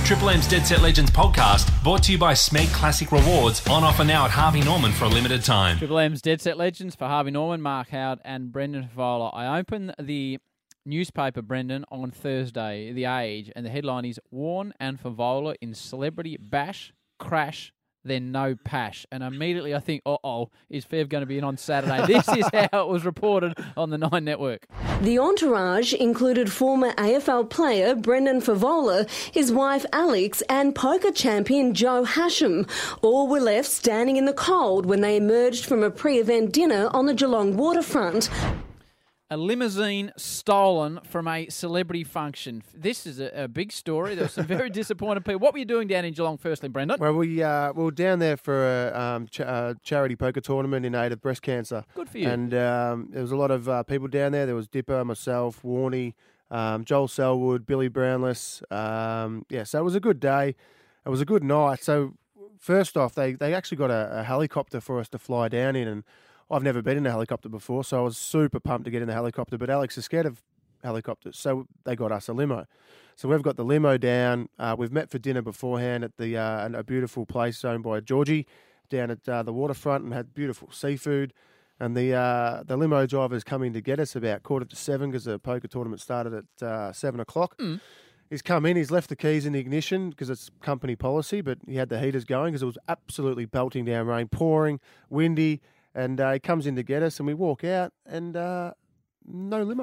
Triple M's Dead Set Legends podcast, brought to you by Smeg Classic Rewards, on offer now at Harvey Norman for a limited time. Triple M's Dead Set Legends for Harvey Norman, Mark Howard and Brendan Favola. I opened the newspaper, Brendan, on Thursday, The Age, and the headline is Warne and Favola in Celebrity Bash, Crash, then No Pash. And immediately I think, is Fev going to be in on Saturday? This is how it was reported on the Nine Network. The entourage included former AFL player Brendan Favola, his wife Alex, and poker champion Joe Hasham. All were left standing in the cold when they emerged from a pre-event dinner on the Geelong waterfront. A limousine stolen from a celebrity function. This is a big story. There were some very disappointed people. What were you doing down in Geelong firstly, Brendan? Well, we were down there for a charity poker tournament in aid of breast cancer. Good for you. And there was a lot of people down there. There was Dipper, myself, Warney, Joel Selwood, Billy Brownless. So it was a good day. It was a good night. So first off, they actually got a helicopter for us to fly down in, and I've never been in a helicopter before, so I was super pumped to get in the helicopter, but Alex is scared of helicopters, so they got us a limo. So we've got the limo down. We've met for dinner beforehand at a beautiful place owned by Georgie down at the waterfront, and had beautiful seafood. And the limo driver's coming to get us about 6:45 because the poker tournament started at 7 o'clock. He's come in, he's left the keys in the ignition because it's company policy, but he had the heaters going because it was absolutely belting down rain, pouring, windy. And he comes in to get us, and we walk out, and no limo.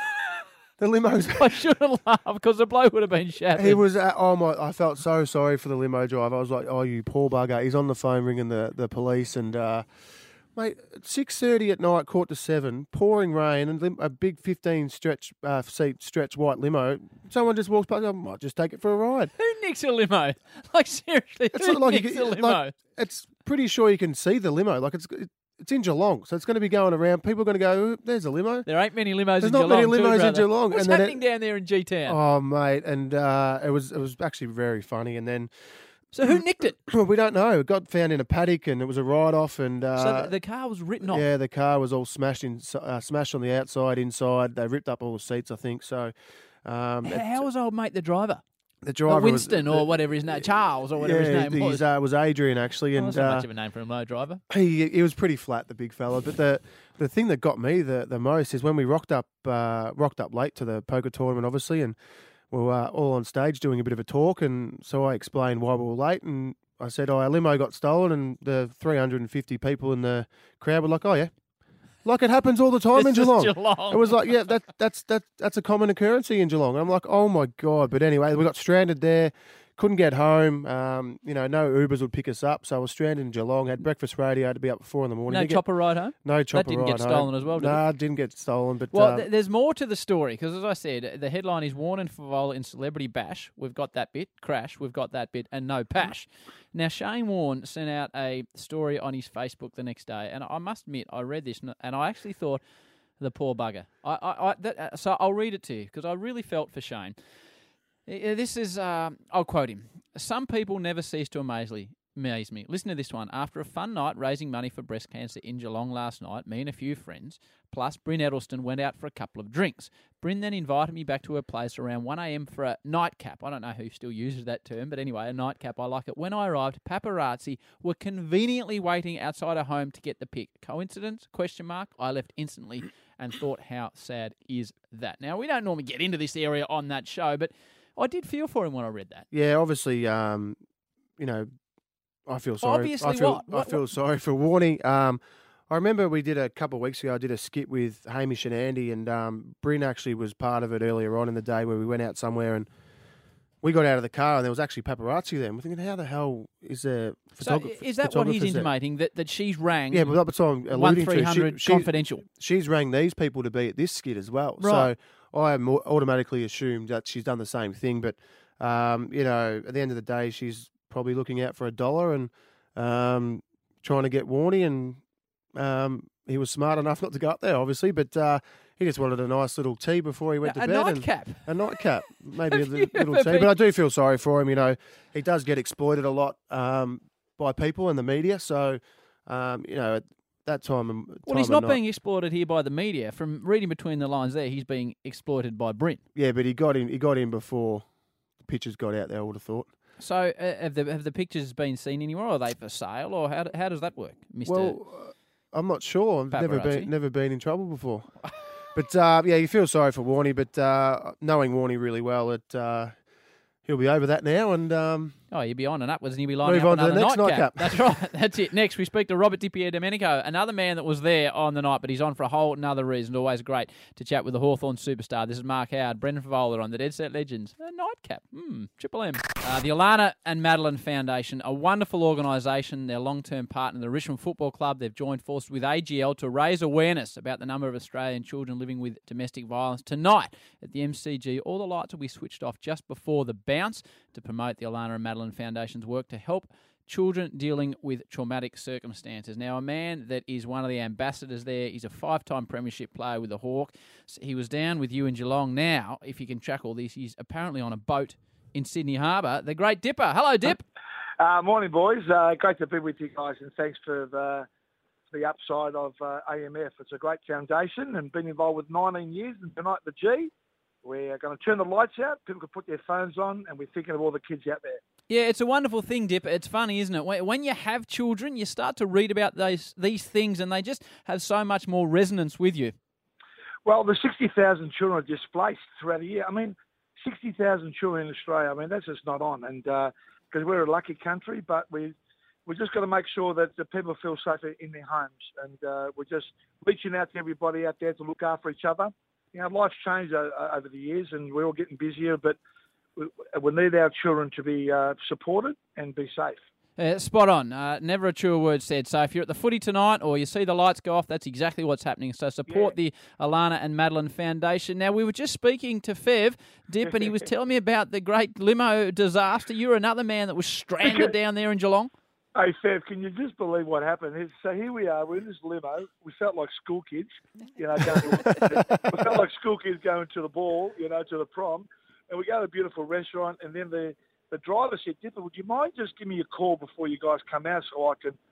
The limo's... I should have laughed because the bloke would have been shouting. He was... I felt so sorry for the limo driver. I was like, oh, you poor bugger. He's on the phone ringing the police, and... Mate, 6:30 at night, 7:15, pouring rain, and a big 15-seat stretch white limo. Someone just walks past. I might just take it for a ride. Who nicks a limo? Like, seriously, It's who not like nicks a limo? Like, it's pretty sure you can see the limo. Like, it's in Geelong, so it's going to be going around. People are going to go, "Ooh, there's a limo." There ain't many limos There's in not Geelong. many limos too, in Geelong. What's And then happening down there in G-Town? Oh, mate, and it was actually very funny. And then... So who nicked it? Well, we don't know. It got found in a paddock, and it was a write-off. And So the car was written off? Yeah, the car was all smashed on the outside, inside. They ripped up all the seats, I think. So, How was old mate the driver? The driver Winston or whatever his name, Charles or whatever his name was. Was Adrian actually, and that's not much of a name for a limo driver. He was pretty flat, the big fella. But the thing that got me the most is when we rocked up late to the poker tournament, obviously, and we were all on stage doing a bit of a talk, and so I explained why we were late, and I said, our limo got stolen, and the 350 people in the crowd were like, oh yeah. Like it happens all the time in Geelong. It was like, yeah, that's a common occurrence in Geelong. And I'm like, oh my God. But anyway, we got stranded there, couldn't get home. No Ubers would pick us up. So I was stranded in Geelong, had breakfast radio, had to be up at 4 a.m. No chopper ride home? No chopper ride home. That didn't get stolen as well, did it? No, it didn't get stolen. But well, there's more to the story because, as I said, the headline is Warne and Favola in Celebrity Bash. We've got that bit. Crash, we've got that bit. And No Pash. Now, Shane Warne sent out a story on his Facebook the next day, and I must admit, I read this, and I actually thought, the poor bugger. So I'll read it to you, because I really felt for Shane. This is, I'll quote him. Some people never cease to amaze me. Listen to this one. After a fun night raising money for breast cancer in Geelong last night, me and a few friends, plus Bryn Edelston, went out for a couple of drinks. Bryn then invited me back to her place around 1 a.m. for a nightcap. I don't know who still uses that term, but anyway, a nightcap. I like it. When I arrived, paparazzi were conveniently waiting outside her home to get the pic. Coincidence? ? I left instantly and thought, how sad is that? Now, we don't normally get into this area on that show, but I did feel for him when I read that. Yeah, obviously, I feel sorry. Obviously, I feel sorry for Warney. I remember we did a couple of weeks ago, I did a skit with Hamish and Andy, and Bryn actually was part of it earlier on in the day where we went out somewhere and we got out of the car and there was actually paparazzi there. And we're thinking, how the hell is there photographer? So is that what he's intimating, that she's rang? Yeah, but that's what I'm alluding to. 1-300 confidential. She's rang these people to be at this skit as well. Right. So I automatically assumed that she's done the same thing. But, at the end of the day, she's probably looking out for $1 and trying to get Warney, and he was smart enough not to go up there, obviously, but he just wanted a nice little tea before he went to bed. A nightcap, maybe a little tea. But I do feel sorry for him. He does get exploited a lot by people and the media, so, at that time. Well, he's not being exploited here by the media. From reading between the lines there, he's being exploited by Bryn. Yeah, but he got in before pictures got out there, I would have thought. So have the pictures been seen anywhere, or are they for sale, or how does that work, Mr. Well, I'm not sure. I've Paparazzi? never been in trouble before. But, yeah, you feel sorry for Warney, but knowing Warney really well, he'll be over that now and... You'll be on and upwards and you'll be lining Move up on to the another next nightcap. nightcap. That's right. That's it. Next, we speak to Robert Di Domenico, another man that was there on the night, but he's on for a whole another reason. Always great to chat with the Hawthorn superstar. This is Mark Howard, Brendan Favola on the Dead Set Legends. A nightcap. Triple M. The Alana and Madeline Foundation, a wonderful organisation. Their long-term partner, the Richmond Football Club, they've joined forces with AGL to raise awareness about the number of Australian children living with domestic violence. Tonight at the MCG, all the lights will be switched off just before the bounce to promote the Alana and Madeline Foundation's work to help children dealing with traumatic circumstances. Now, a man that is one of the ambassadors there, he's a 5-time premiership player with the Hawks. He was down with you in Geelong. Now, if you can track all this, he's apparently on a boat in Sydney Harbour. The great Dipper. Hello, Dip. Morning, boys. Great to be with you guys, and thanks for the upside of AMF. It's a great foundation and been involved with 19 years, and tonight the G, we're going to turn the lights out, people can put their phones on, and we're thinking of all the kids out there. Yeah, it's a wonderful thing, Dip. It's funny, isn't it? When you have children, you start to read about these things, and they just have so much more resonance with you. Well, the 60,000 children are displaced throughout the year. I mean, 60,000 children in Australia, I mean, that's just not on. And because we're a lucky country, but we've just got to make sure that the people feel safe in their homes. And we're just reaching out to everybody out there to look after each other. You know, life's changed over the years, and we're all getting busier, but we need our children to be supported and be safe. Spot on. Never a truer word said. So if you're at the footy tonight or you see the lights go off, that's exactly what's happening. So support the Alana and Madeline Foundation. Now, we were just speaking to Fev, Dip, and he was telling me about the great limo disaster. You were another man that was stranded down there in Geelong. Hey, Fev, can you just believe what happened? So here we are, we're in this limo. We felt like school kids, we felt like school kids going to the ball, to the prom. And we go to a beautiful restaurant, and then the driver said, Dipper, would you mind just give me a call before you guys come out so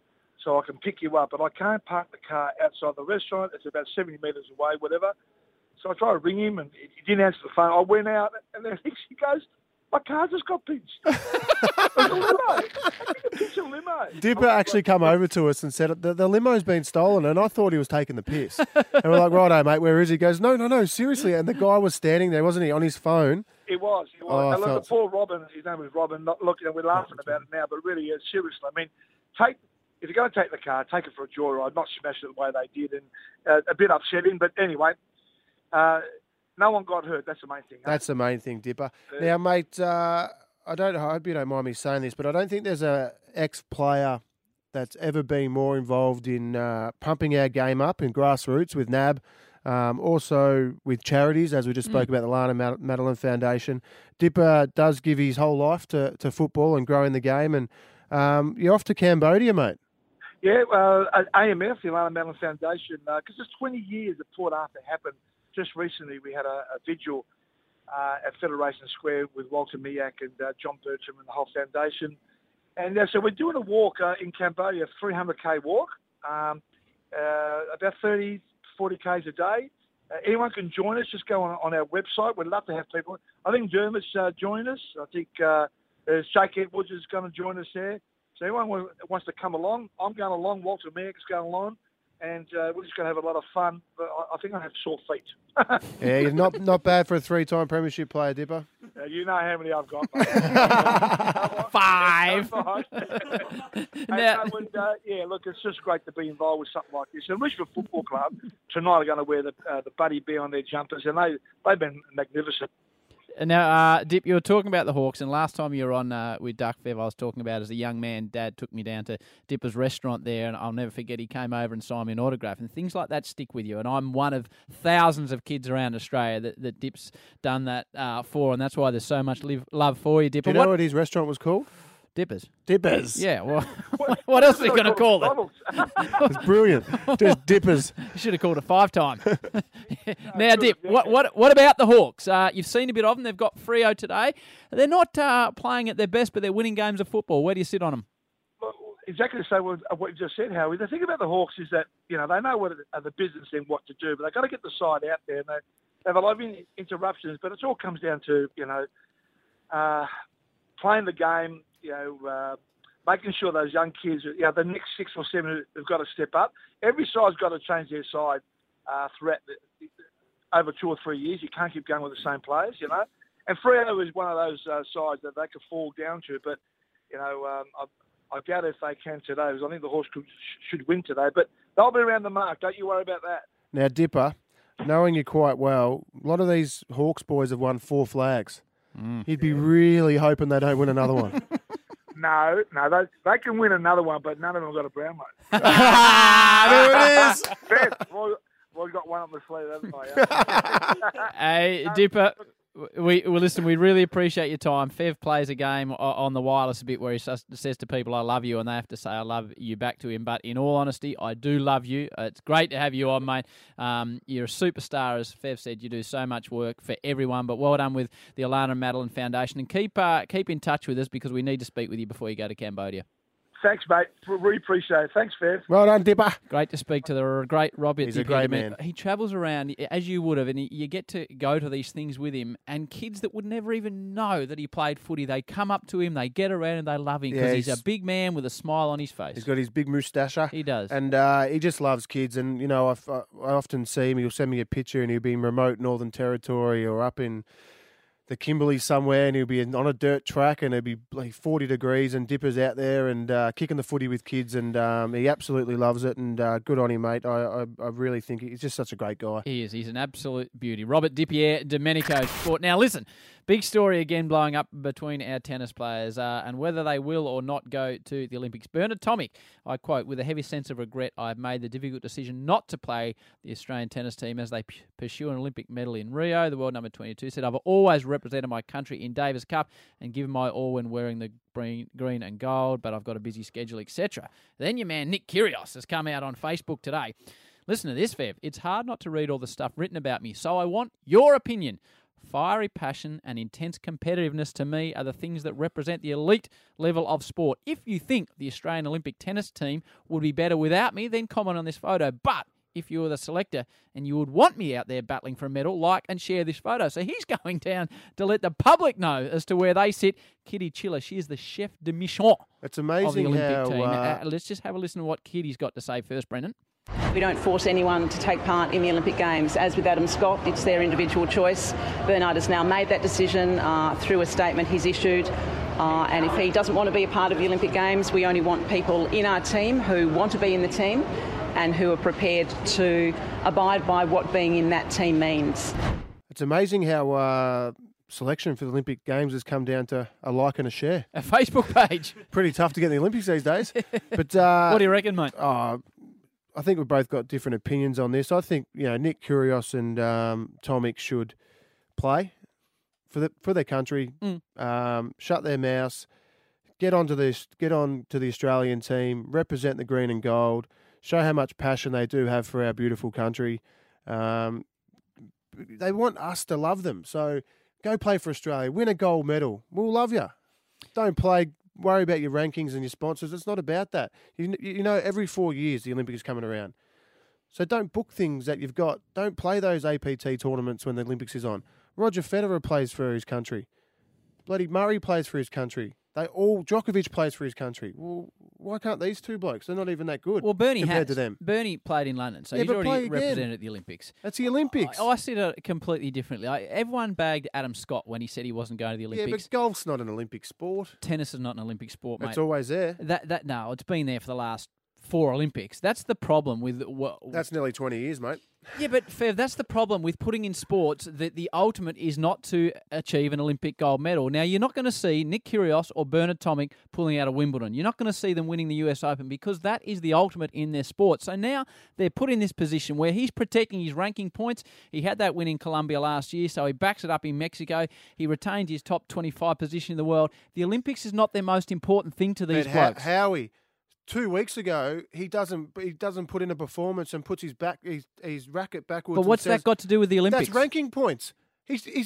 I can pick you up? But I can't park the car outside the restaurant. It's about 70 metres away, whatever. So I tried to ring him, and he didn't answer the phone. I went out, and then he goes, my car just got pinched. It was a limo. I think a pinch of limo. Dipper actually come over to us and said, the limo's been stolen, and I thought he was taking the piss. And we're like, righto, mate, where is he? He goes, no, seriously. And the guy was standing there, wasn't he, on his phone? He was. Oh, and look, poor Robin, his name was Robin, we're laughing about it now, but really, seriously, I mean, if you're going to take the car, take it for a joyride, not smash it the way they did, and a bit upsetting, but anyway, no one got hurt. That's the main thing. That's the main thing, Dipper. Now, mate, I hope you don't mind me saying this, but I don't think there's a ex-player that's ever been more involved in pumping our game up in grassroots with NAB, also with charities, as we just spoke about the Lana Madeline Foundation. Dipper does give his whole life to football and growing the game, and you're off to Cambodia, mate. Yeah, AMF, the Alana Madeline Foundation, because it's 20 years that Port Arthur happened. Just recently, we had a vigil at Federation Square with Walter Miak and John Bertram and the whole foundation. And so we're doing a walk in Cambodia, a 300k walk, about 30, 40 k's a day. Anyone can join us. Just go on our website. We'd love to have people. I think Dermot's joining us. I think Jake Edwards is going to join us there. So anyone wants to come along, I'm going along. Walter Miak's going along. And we're just going to have a lot of fun. But I think I have sore feet. Yeah, you're not bad for a 3-time premiership player, Dipper. You know how many I've got, mate. 5. Look, it's just great to be involved with something like this. And Richmond Football Club tonight are going to wear the Buddy Bear on their jumpers, and they've been magnificent. Now, Dip, you were talking about the Hawks, and last time you were on with Duck Fev, I was talking about as a young man, Dad took me down to Dipper's restaurant there, and I'll never forget he came over and signed me an autograph, and things like that stick with you. And I'm one of thousands of kids around Australia that Dip's done that for, and that's why there's so much love for you, Dipper. Do you know what his restaurant was called? Dippers. Yeah, well, what else are you going to call it? It's brilliant. Just Dippers. You should have called it 5-time. Now, Dip, what about the Hawks? You've seen a bit of them. They've got Freo today. They're not playing at their best, but they're winning games of football. Where do you sit on them? Well, exactly the same what you just said, Howie. The thing about the Hawks is that, they know what the business and what to do, but they've got to get the side out there. And they have a lot of interruptions, but it all comes down to, playing the game, making sure those young kids, the next 6 or 7 have got to step up. Every side's got to change their side throughout over 2 or 3 years. You can't keep going with the same players, And Freo is one of those sides that they could fall down to. But, I doubt if they can today, because I think the Horse should win today. But they'll be around the mark. Don't you worry about that. Now, Dipper, knowing you quite well, a lot of these Hawks boys have won 4 flags. You'd be really hoping they don't win another one. No, they can win another one, but none of them have got a brown one. There it is. Well, we've got one on the sleeve, haven't I? Hey, Dipper, listen, we really appreciate your time. Fev plays a game on the wireless a bit where he says to people, I love you, and they have to say, I love you back to him. But in all honesty, I do love you. It's great to have you on, mate. You're a superstar, as Fev said. You do so much work for everyone, but well done with the Alana and Madeline Foundation. And keep in touch with us, because we need to speak with you before you go to Cambodia. Thanks, mate. Really appreciate it. Thanks, Fev. Well done, Dipper. Great to speak to the great Robbie. He's a great man. He travels around, as you would have, and you get to go to these things with him, and kids that would never even know that he played footy, they come up to him, they get around and they love him, because he's a big man with a smile on his face. He's got his big moustache. He does. And he just loves kids. And, I often see him, he'll send me a picture and he'll be in remote Northern Territory or up in the Kimberley somewhere, and he'll be on a dirt track, and it'll be like 40 degrees, and Dipper's out there and kicking the footy with kids, and he absolutely loves it, and good on him, mate. I really think he's just such a great guy. He is. He's an absolute beauty. Robert Dipierre Domenico Sport. Now, listen, big story again blowing up between our tennis players and whether they will or not go to the Olympics. Bernard Tomic, I quote, with a heavy sense of regret, I've made the difficult decision not to play the Australian tennis team as they pursue an Olympic medal in Rio. The world number 22 said, I've always represented my country in Davis Cup and given my all when wearing the green and gold, but I've got a busy schedule, etc. Then your man Nick Kyrgios has come out on Facebook today. Listen to this, Fev. It's hard not to read all the stuff written about me, so I want your opinion. Fiery passion and intense competitiveness to me are the things that represent the elite level of sport. If you think the Australian Olympic tennis team would be better without me, then comment on this photo. But if you were the selector and you would want me out there battling for a medal, like and share this photo. So he's going down to let the public know as to where they sit. Kitty Chiller, she is the chef de mission It's amazing of the Olympic how, team. Let's just have a listen to what Kitty's got to say first, Brendan. We don't force anyone to take part in the Olympic Games. As with Adam Scott, it's their individual choice. Bernard has now made that decision through a statement he's issued. And if he doesn't want to be a part of the Olympic Games, we only want people in our team who want to be in the team and who are prepared to abide by what being in that team means. It's amazing how selection for the Olympic Games has come down to a like and a share. A Facebook page. Pretty tough to get in the Olympics these days. But what do you reckon, mate? I think we've both got different opinions on this. I think Nick Kyrgios and Tomic should play for their country. Shut their mouths, get on to the Australian team, represent the green and gold, show how much passion they do have for our beautiful country. They want us to love them, so go play for Australia, win a gold medal. We'll love you. Don't worry about your rankings and your sponsors. It's not about that. Every 4 years the Olympics is coming around. So don't book things that you've got. Don't play those APT tournaments when the Olympics is on. Roger Federer plays for his country. Bloody Murray plays for his country. Djokovic plays for his country. Well, why can't these two blokes? They're not even that good. Well, Bernie compared to them. Bernie played in London, so he's already represented the Olympics. That's the Olympics. I see it completely differently. Everyone bagged Adam Scott when he said he wasn't going to the Olympics. Yeah, but golf's not an Olympic sport. Tennis is not an Olympic sport, mate. It's always there. No, it's been there for the last 4 Olympics. That's the problem with... That's nearly 20 years, mate. Yeah, but Fev, that's the problem with putting in sports that the ultimate is not to achieve an Olympic gold medal. Now, you're not going to see Nick Kyrgios or Bernard Tomic pulling out of Wimbledon. You're not going to see them winning the US Open because that is the ultimate in their sport. So now they're put in this position where he's protecting his ranking points. He had that win in Colombia last year, so he backs it up in Mexico. He retained his top 25 position in the world. The Olympics is not their most important thing to these blokes. Howie, 2 weeks ago, he doesn't put in a performance and puts his racket backwards. But what's that got to do with the Olympics? That's ranking points. He's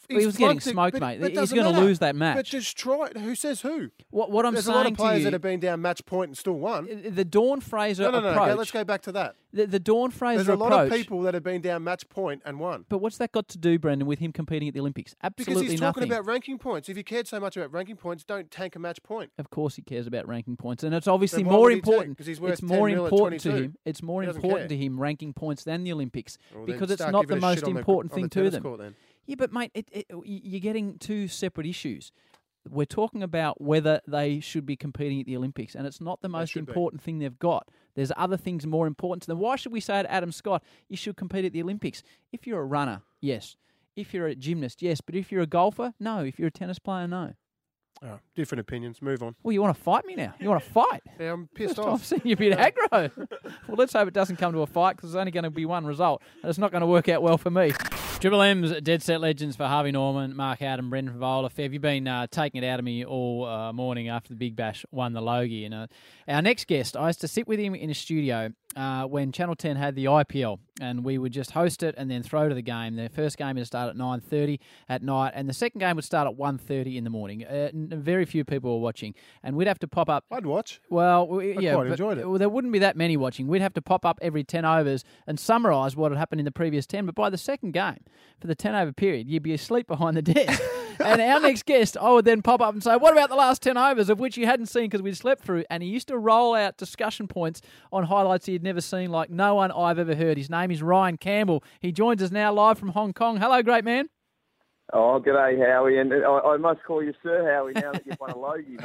He was getting smoked, mate. He's going to lose that match. But just try it. Who says who? What I'm There's saying a lot of players to you, that have been down match point and still won. the Dawn Fraser No. approach. Okay, let's go back to that. The Dawn Fraser There's a approach. lot of people that have been down match point and won. But what's that got to do, Brendan, with him competing at the Olympics? Absolutely Because he's nothing. talking about ranking points. If you cared so much about ranking points, don't tank a match point. Of course, he cares about ranking points, and it's obviously Then why more would he tank? important. 'Cause he's worth It's 10 more mil at important to 22. him. It's more He doesn't important care. to him ranking points than the Olympics Well, then because it's start not giving the a most shit on the- important on thing the to tennis them. court then. Yeah, but mate, you're getting two separate issues. We're talking about whether they should be competing at the Olympics, and it's not the most should be. important thing they've got. There's other things more important to them. Why should we say to Adam Scott, you should compete at the Olympics? If you're a runner, yes. If you're a gymnast, yes. But if you're a golfer, no. If you're a tennis player, no. Oh, different opinions. Move on. Well, you want to fight me now? You want to fight? Yeah, I'm pissed I've off. seen you a bit aggro. Well, let's hope it doesn't come to a fight because there's only going to be one result, and it's not going to work out well for me. Triple M's Dead Set Legends for Harvey Norman, Mark Adam, Brendan Favola. Fev, you've been taking it out of me all morning after the Big Bash won the Logie. And our next guest, I used to sit with him in a studio when Channel 10 had the IPL, and we would just host it and then throw to the game. The first game would start at 9:30 at night, and the second game would start at 1:30 in the morning. Very few people were watching, and we'd have to pop up. I'd watch. Well, I yeah, quite enjoyed it. Well, there wouldn't be that many watching. We'd have to pop up every 10 overs and summarise what had happened in the previous 10. But by the second game, for the 10-over period, you'd be asleep behind the desk. And our next guest, I would then pop up and say, what about the last 10 overs, of which you hadn't seen because we'd slept through? And he used to roll out discussion points on highlights he had never seen like no one I've ever heard. His name is Ryan Campbell. He joins us now live from Hong Kong. Hello, great man. Oh, g'day, Howie. And I must call you Sir Howie now that you've won a Logie, mate.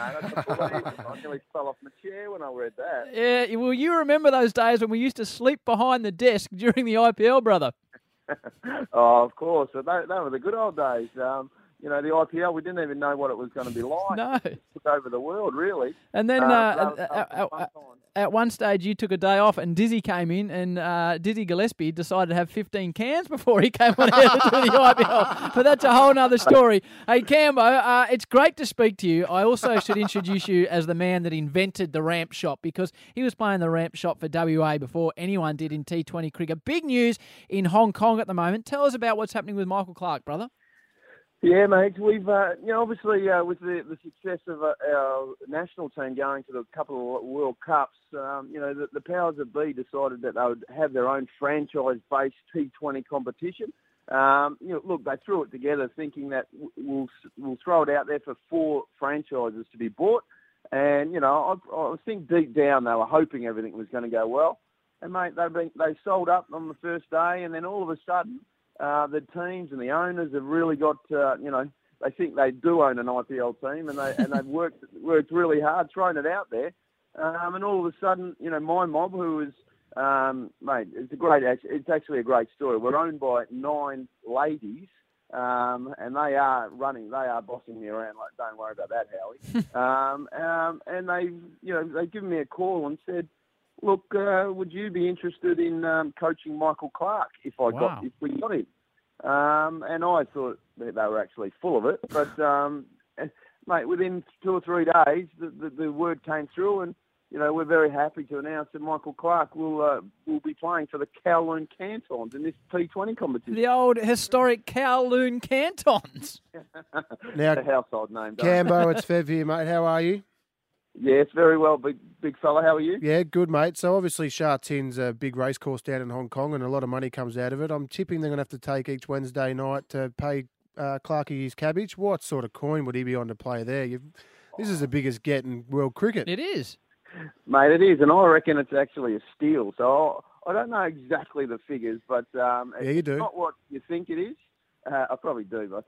I nearly fell off my chair when I read that. Yeah, well, you remember those days when we used to sleep behind the desk during the IPL, brother. Oh, of course. But they were the good old days. You know, the IPL, we didn't even know what it was going to be like. No. It took over the world, really. And then Fun at one stage you took a day off and Dizzy came in and Dizzy Gillespie decided to have 15 cans before he came on air to do the IPL. But that's a whole other story. Hey, Cambo, it's great to speak to you. I also should introduce you as the man that invented the ramp shot because he was playing the ramp shot for WA before anyone did in T20 cricket. Big news in Hong Kong at the moment. Tell us about what's happening with Michael Clarke, brother. Yeah, mate. We've, obviously with the success of our national team going to the couple of World Cups, the powers that be decided that they would have their own franchise-based T20 competition. Look, they threw it together thinking that we'll throw it out there for 4 franchises to be bought. And, I think deep down they were hoping everything was going to go well. And, mate, they sold up on the first day, and then all of a sudden, the teams and the owners have really got, they think they do own an IPL team, and they've worked really hard, thrown it out there, and all of a sudden, my mob, who is, mate, it's actually a great story. We're owned by 9 ladies, and they are bossing me around. Like, don't worry about that, Howie. And they've given me a call and said, look, would you be interested in coaching Michael Clarke if we got him? And I thought that they were actually full of it. But, mate, within 2 or 3 days, the word came through, and we're very happy to announce that Michael Clarke will be playing for the Kowloon Cantons in this T20 competition. The old historic Kowloon Cantons. Now, a household name. Cambo, it's Fev here, mate. How are you? Yes, very well, big fella. How are you? Yeah, good, mate. So obviously Sha Tin's a big race course down in Hong Kong and a lot of money comes out of it. I'm tipping they're going to have to take each Wednesday night to pay Clarkie his cabbage. What sort of coin would he be on to play there? This is the biggest get in world cricket. It is. Mate, it is, and I reckon it's actually a steal. So I don't know exactly the figures, but you do. It's not what you think it is. I probably do, but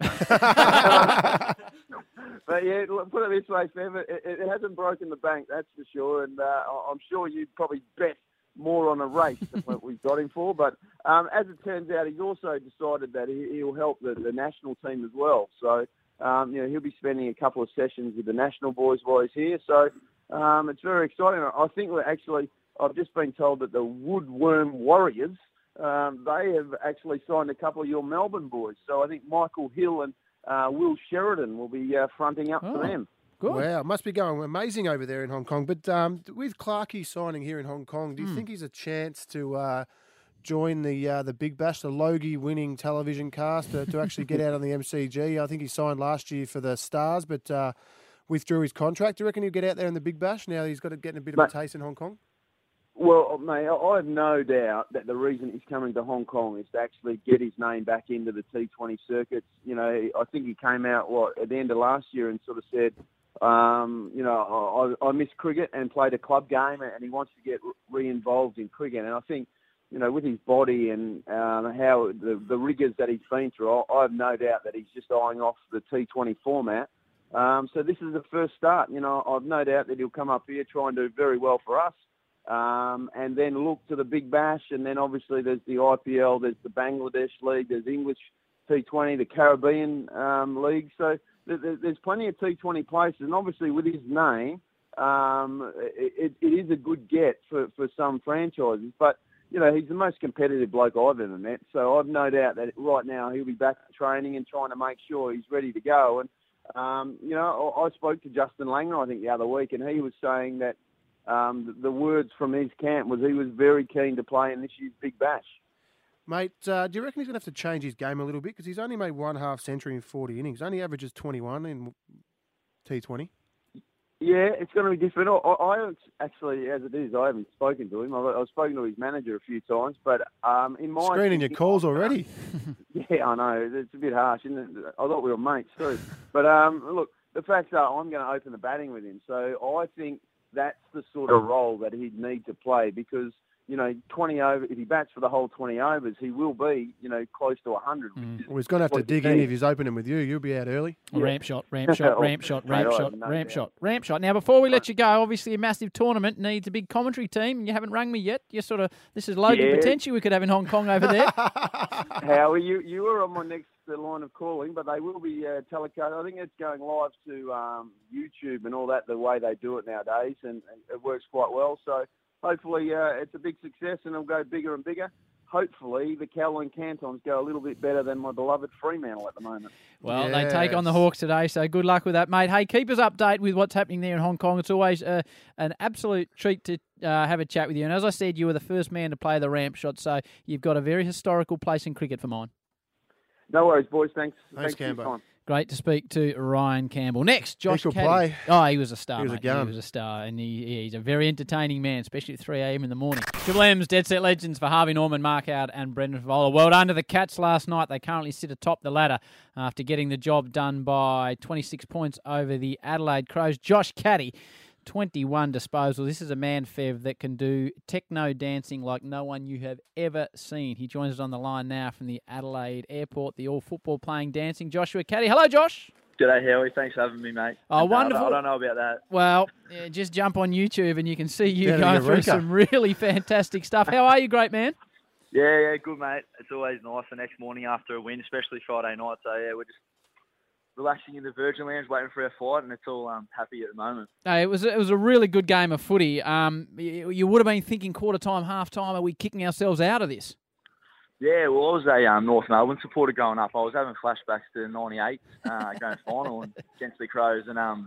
but yeah, put it this way, Fev, it hasn't broken the bank, that's for sure, and I'm sure you'd probably bet more on a race than what we've got him for. But as it turns out, he's also decided that he'll help the national team as well. So he'll be spending a couple of sessions with the national boys while he's here. So it's very exciting. I think I've just been told that the Woodworm Warriors. They have actually signed a couple of your Melbourne boys. So I think Michael Hill and Will Sheridan will be fronting up for them. Good. Wow, it must be going amazing over there in Hong Kong. But with Clarkie signing here in Hong Kong, do you think he's a chance to join the Big Bash, the Logie winning television cast, to actually get out on the MCG. I think he signed last year for the Stars, but withdrew his contract. Do you reckon he'll get out there in the Big Bash now that he's getting a bit of a taste in Hong Kong? Well, mate, I have no doubt that the reason he's coming to Hong Kong is to actually get his name back into the T20 circuits. You know, I think he came out, at the end of last year and sort of said, I miss cricket and played a club game, and he wants to get re-involved in cricket. And I think, you know, with his body and how the rigours that he's been through, I have no doubt that he's just eyeing off the T20 format. So this is the first start. You know, I've no doubt that he'll come up here, try and do very well for us, and then look to the Big Bash. And then obviously there's the IPL, there's the Bangladesh League, there's English T20, the Caribbean League. So there's plenty of T20 places. And obviously with his name, it is a good get for some franchises. But, you know, he's the most competitive bloke I've ever met. So I've no doubt that right now he'll be back to training and trying to make sure he's ready to go. And, you know, I spoke to Justin Langer, I think, the other week, and he was saying that the words from his camp was he was very keen to play in this year's Big Bash. Mate, do you reckon he's going to have to change his game a little bit? Because he's only made one half century in 40 innings. Only averages 21 in T20. Yeah, it's going to be different. I actually, as it is, I haven't spoken to him. I've spoken to his manager a few times, but in my screening your calls already. Yeah, I know. It's a bit harsh, isn't it? I thought we were mates too. But look, the facts are I'm going to open the batting with him. So I think that's the sort of role that he'd need to play because, you know, 20 over. If he bats for the whole 20 overs, he will be, you know, close to 100. Well, he's going to have to dig in if he's opening with you. You'll be out early. Yeah. Ramp shot. Now, before we let you go, obviously a massive tournament needs a big commentary team, and you haven't rung me yet. You're sort of, this is Logie potential we could have in Hong Kong over there. Howie, you were on my next line of calling, but they will be telecast. I think it's going live to YouTube and all that, the way they do it nowadays, and it works quite well. So hopefully it's a big success and it'll go bigger and bigger. Hopefully the Kowloon Cantons go a little bit better than my beloved Fremantle at the moment. Well, They take on the Hawks today, so good luck with that, mate. Hey, keep us updated with what's happening there in Hong Kong. It's always an absolute treat to have a chat with you. And as I said, you were the first man to play the ramp shot, so you've got a very historical place in cricket for mine. No worries, boys. Thanks Campbell. for your time. Great to speak to Ryan Campbell. Next, Josh Caddy. Play. Oh, he was a star, He was mate. a gun. He was a star, and he's a very entertaining man, especially at 3 a.m. in the morning. Triple M's Dead Set Legends for Harvey Norman, Mark Howard and Brendan Favola. Well done to the Cats last night. They currently sit atop the ladder after getting the job done by 26 points over the Adelaide Crows. Josh Caddy, 21 disposal. This is a man, Fev, that can do techno dancing like no one you have ever seen. He joins us on the line now from the Adelaide Airport, the all-football playing dancing Joshua Caddy. Hello, Josh. G'day, Howie. Thanks for having me, mate. Oh, wonderful. I don't know about that. Well, just jump on YouTube and you can see you going through some really fantastic stuff. How are you, great man? Yeah, good, mate. It's always nice the next morning after a win, especially Friday night. So, yeah, we're just relaxing in the Virgin Lounge, waiting for our flight, and it's all happy at the moment. Hey, it was a really good game of footy. You would have been thinking quarter time, half time, are we kicking ourselves out of this? Yeah, well, I was a North Melbourne supporter growing up. I was having flashbacks to '98 grand final against the Crows, and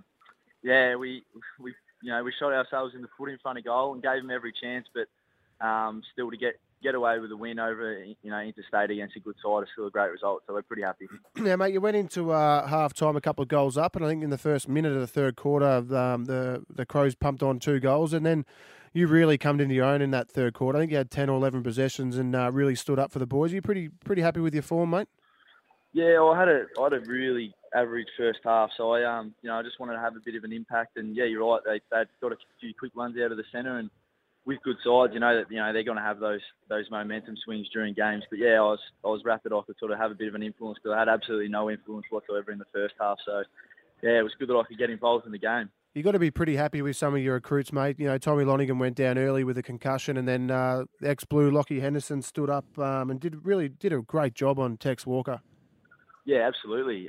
we shot ourselves in the foot in front of goal and gave them every chance, but still to get away with a win over interstate against a good side is still a great result. So we're pretty happy. Now, mate, you went into half time a couple of goals up, and I think in the first minute of the third quarter, the Crows pumped on 2 goals, and then you really come into your own in that third quarter. I think you had 10 or 11 possessions and really stood up for the boys. Are you pretty happy with your form, mate? Yeah, well, I had a really average first half, so I just wanted to have a bit of an impact. And yeah, you're right, they'd got a few quick ones out of the centre, and with good sides, they're going to have those momentum swings during games. But yeah, I was rapid. I could sort of have a bit of an influence, because I had absolutely no influence whatsoever in the first half. So yeah, it was good that I could get involved in the game. You've got to be pretty happy with some of your recruits, mate. Tommy Lonergan went down early with a concussion, and then ex-Blue Lockie Henderson stood up and did a great job on Tex Walker. Yeah, absolutely.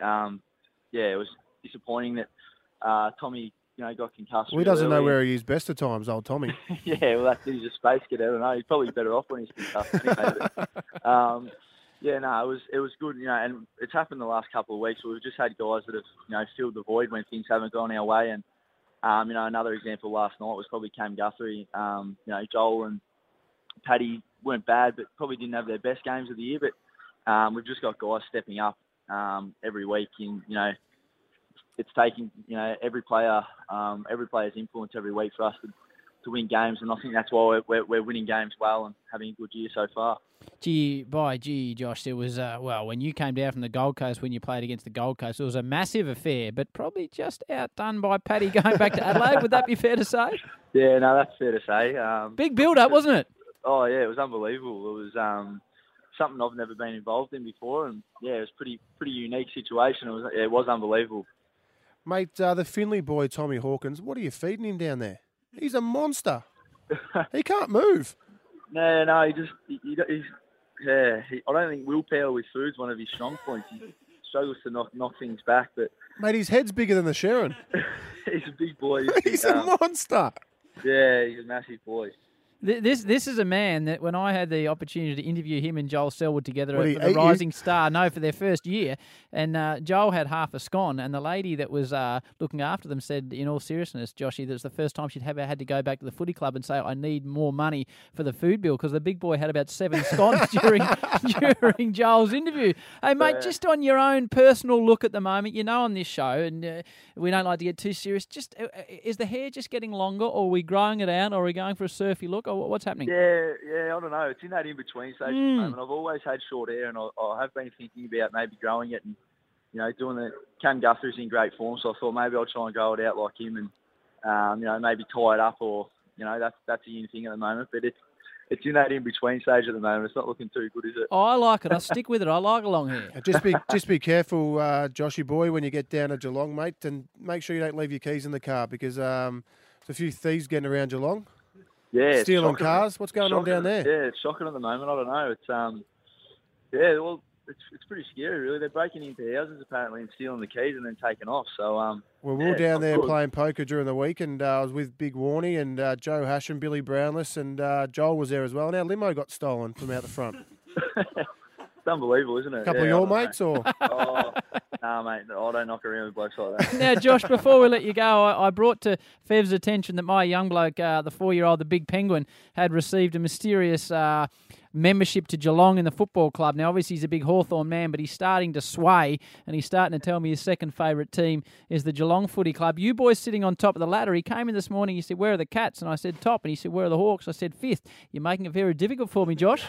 It was disappointing that Tommy, got concussed. Well, he doesn't know where he is best at times, old Tommy. Yeah, well, he's a space kid. I don't know. He's probably better off when he's concussed anyway. It was good, and it's happened the last couple of weeks. We've just had guys that have, filled the void when things haven't gone our way, and another example last night was probably Cam Guthrie. Joel and Paddy weren't bad, but probably didn't have their best games of the year. But we've just got guys stepping up every week. And, it's taking, every player's influence every week for us to win games. And I think that's why we're winning games well and having a good year so far. Gee, Josh, there was, when you came down from the Gold Coast, when you played against the Gold Coast, it was a massive affair, but probably just outdone by Paddy going back to Adelaide. Would that be fair to say? Yeah, no, that's fair to say. Big build-up, wasn't it? Oh, yeah, it was unbelievable. It was something I've never been involved in before, and, yeah, it was pretty unique situation. It was unbelievable. Mate, the Finley boy, Tommy Hawkins, what are you feeding him down there? He's a monster. He can't move. No, I don't think willpower with food's one of his strong points. He struggles to knock things back, but mate, his head's bigger than the Sharon. He's a big boy. He's a monster. Yeah, he's a massive boy. This is a man that when I had the opportunity to interview him and Joel Selwood together for the Rising Star, for their first year, and Joel had half a scone, and the lady that was looking after them said, in all seriousness, Joshy, that was the first time she'd ever had to go back to the footy club and say, I need more money for the food bill, because the big boy had about 7 scones during Joel's interview. Hey, mate, just on your own personal look at the moment, on this show, and we don't like to get too serious, just is the hair just getting longer, or are we growing it out, or are we going for a surfy look? Or what's happening? Yeah, I don't know. It's in that in-between stage at the moment. I've always had short hair, and I have been thinking about maybe growing it and, doing the... Cam Guthrie's in great form, so I thought maybe I'll try and grow it out like him and, maybe tie it up or, that's a new thing at the moment. But it's in that in-between stage at the moment. It's not looking too good, is it? I like it. I'll stick with it. I like a long hair. Just be careful, Joshy boy, when you get down to Geelong, mate, and make sure you don't leave your keys in the car because there's a few thieves getting around Geelong. Yeah, stealing cars. What's going on down there? Yeah, it's shocking at the moment. I don't know. It's it's pretty scary, really. They're breaking into houses apparently and stealing the keys and then taking off. So we were down there playing poker during the week, and I was with Big Warnie and Joe Hasham, Billy Brownless, and Joel was there as well. And our limo got stolen from out the front. It's unbelievable, isn't it? A couple of your mates, or? Nah, mate, I don't knock around with blokes like that. Now, Josh, before we let you go, I brought to Fev's attention that my young bloke, the 4-year-old, the Big Penguin, had received a mysterious membership to Geelong in the football club. Now, obviously, he's a big Hawthorn man, but he's starting to sway, and he's starting to tell me his second favourite team is the Geelong Footy Club. You boys sitting on top of the ladder. He came in this morning, he said, where are the Cats? And I said, top. And he said, where are the Hawks? I said, fifth. You're making it very difficult for me, Josh.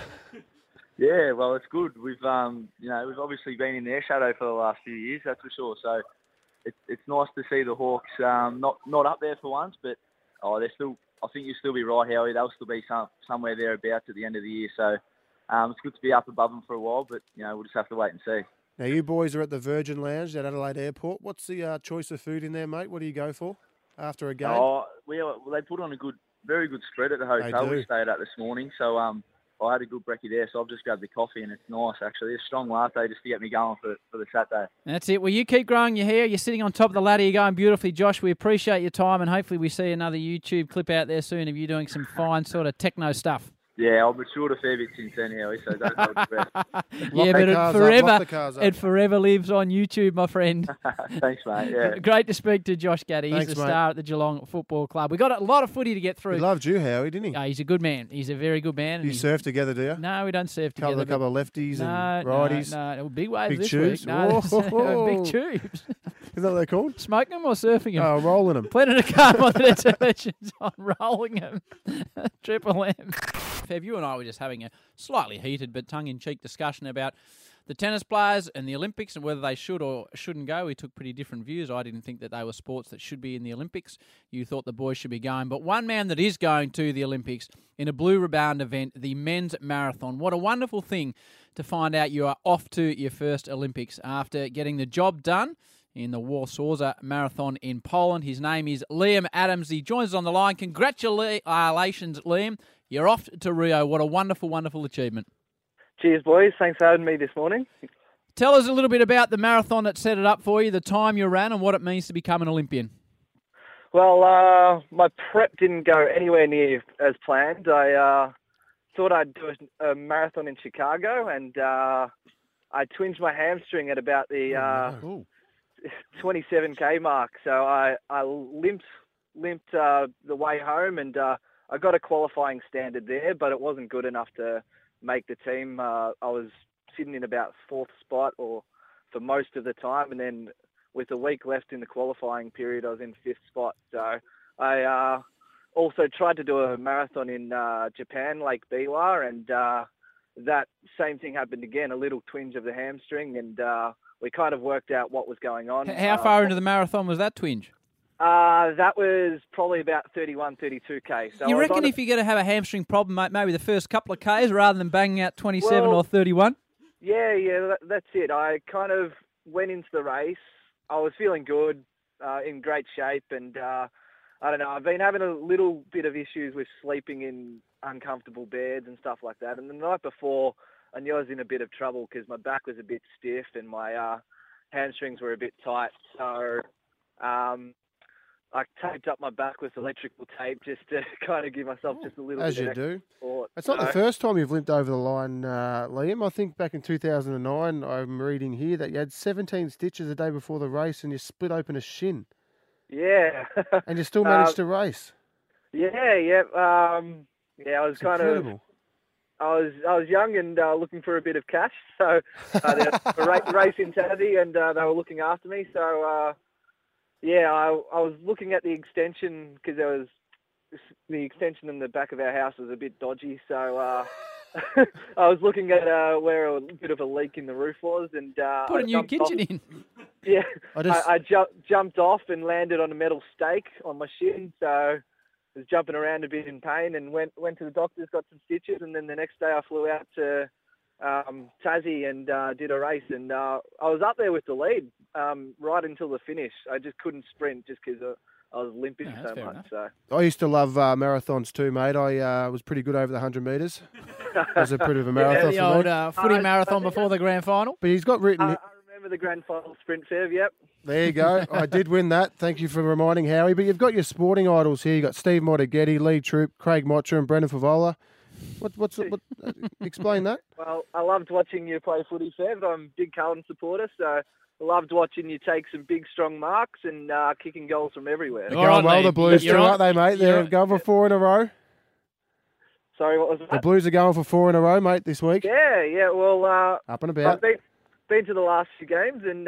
Yeah, well, it's good. We've we've obviously been in their shadow for the last few years, that's for sure. So it's nice to see the Hawks not up there for once, but they're still. I think you'll still be right, Howie. They'll still be somewhere thereabouts at the end of the year. So it's good to be up above them for a while, but we'll just have to wait and see. Now you boys are at the Virgin Lounge at Adelaide Airport. What's the choice of food in there, mate? What do you go for after a game? They put on a very good spread at the hotel we stayed at this morning. So I had a good brekkie there, so I've just grabbed the coffee, and it's nice, actually. A strong latte just to get me going for the Saturday. That's it. Well, you keep growing your hair. You're sitting on top of the ladder. You're going beautifully, Josh. We appreciate your time, and hopefully we see another YouTube clip out there soon of you doing some fine sort of techno stuff. Yeah, I've matured a fair bit since then, Howie, so don't hold your breath. Yeah, but it forever lives on YouTube, my friend. Thanks, mate. Yeah. Great to speak to Josh Gaddy. He's the star at the Geelong Football Club. We got a lot of footy to get through. He loved you, Howie, didn't he? He's a good man. He's a very good man. Do you surf together, do you? No, we don't surf together. A couple of lefties and righties. No, big waves big this tubes. week. No, big tubes. Is that what they're called? Smoking them or surfing them? Oh, rolling them. Plenty to come on the televisions on rolling them. Triple M. Fev, you and I were just having a slightly heated but tongue-in-cheek discussion about the tennis players and the Olympics and whether they should or shouldn't go. We took pretty different views. I didn't think that they were sports that should be in the Olympics. You thought the boys should be going. But one man that is going to the Olympics in a Blue Rebound event, the men's marathon. What a wonderful thing to find out you are off to your first Olympics after getting the job done in the Warsaw Marathon in Poland. His name is Liam Adams. He joins us on the line. Congratulations, Liam. You're off to Rio. What a wonderful, wonderful achievement. Cheers, boys. Thanks for having me this morning. Tell us a little bit about the marathon that set it up for you, the time you ran, and what it means to become an Olympian. Well, my prep didn't go anywhere near as planned. I thought I'd do a marathon in Chicago, and I twinged my hamstring at about the 27K mark. So I limped the way home, and I got a qualifying standard there, but it wasn't good enough to make the team. I was sitting in about 4th spot or for most of the time, and then with a week left in the qualifying period, I was in 5th spot. So I also tried to do a marathon in Japan, Lake Biwa, and that same thing happened again, a little twinge of the hamstring, and we kind of worked out what was going on. How far into the marathon was that twinge? That was probably about 31, 32K. So you reckon if you're going to have a hamstring problem, mate, maybe the first couple of Ks rather than banging out 27 or 31? Yeah, that's it. I kind of went into the race. I was feeling good, in great shape, and I don't know, I've been having a little bit of issues with sleeping in uncomfortable beds and stuff like that. And the night before, I knew I was in a bit of trouble because my back was a bit stiff and my hamstrings were a bit tight. So I taped up my back with electrical tape just to kind of give myself just a little As bit you of do. support. It's not the first time you've limped over the line, Liam. I think back in 2009, I'm reading here that you had 17 stitches the day before the race and you split open a shin. Yeah. And you still managed to race. Yeah. I was It's kind incredible. of... I was young and looking for a bit of cash, so they had a race in Tassie and they were looking after me. So, I was looking at the extension because the extension in the back of our house was a bit dodgy. So I was looking at where a bit of a leak in the roof was, and Put a new kitchen in. Yeah, I jumped off and landed on a metal stake on my shin. So was jumping around a bit in pain and went to the doctors, got some stitches, and then the next day I flew out to Tassie and did a race, and I was up there with the lead right until the finish. I just couldn't sprint just because I was limping so much. enough. So I used to love marathons too, mate. I was pretty good over the 100 metres. It was a bit of a marathon The for me. old footy marathon before the grand final. But he's got written... I remember the grand final sprint serve, yep. There you go. I did win that. Thank you for reminding Howie. But you've got your sporting idols here. You've got Steve Moteghetti, Lee Troop, Craig Motra and Brendan Favola. What explain that? Well, I loved watching you play footy, Fev. I'm a big Carlton supporter, so I loved watching you take some big, strong marks and kicking goals from everywhere. They're going well, the Blues too, aren't they, mate? They're going for 4 in a row. Sorry, what was that? The Blues are going for 4 in a row, mate, this week. Yeah. Well, Up and about. I've been to the last few games, and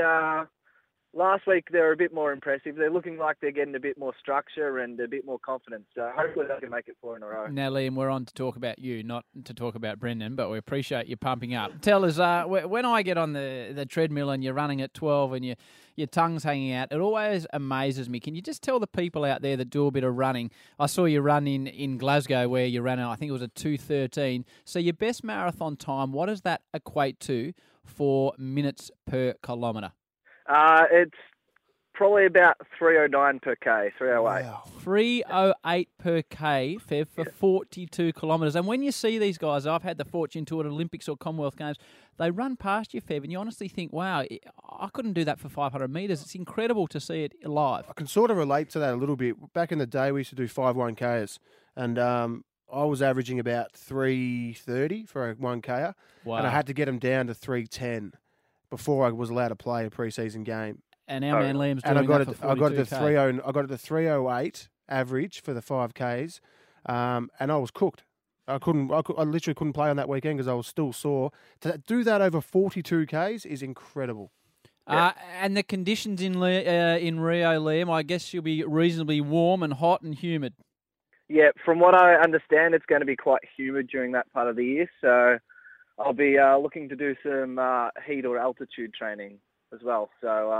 last week they were a bit more impressive. They're looking like they're getting a bit more structure and a bit more confidence. So hopefully they can make it 4 in a row. Now, Liam, we're on to talk about you, not to talk about Brendan, but we appreciate you pumping up. Tell us, when I get on the treadmill and you're running at 12 and your tongue's hanging out, it always amazes me. Can you just tell the people out there that do a bit of running? I saw you run in Glasgow where you ran, I think it was a 2:13. So your best marathon time, what does that equate to for minutes per kilometre? It's probably about 3:09 per K, 3:08. Wow. 3:08 per K, Fev, for 42 kilometres. And when you see these guys, I've had the fortune to at Olympics or Commonwealth Games, they run past you, Fev, and you honestly think, wow, I couldn't do that for 500 metres. It's incredible to see it live. I can sort of relate to that a little bit. Back in the day, we used to do 5 1Ks, and I was averaging about 3:30 for a 1K, Wow. and I had to get them down to 3:10 before I was allowed to play a pre-season game. And our man Liam's doing and I got that it. for I got it to 42K. I got it to 3:08 average for the 5Ks, and I was cooked. I literally couldn't play on that weekend because I was still sore. To do that over 42Ks is incredible. And the conditions in Rio, Liam, I guess you'll be reasonably warm and hot and humid. Yeah, from what I understand, it's going to be quite humid during that part of the year. So I'll be looking to do some heat or altitude training as well. So,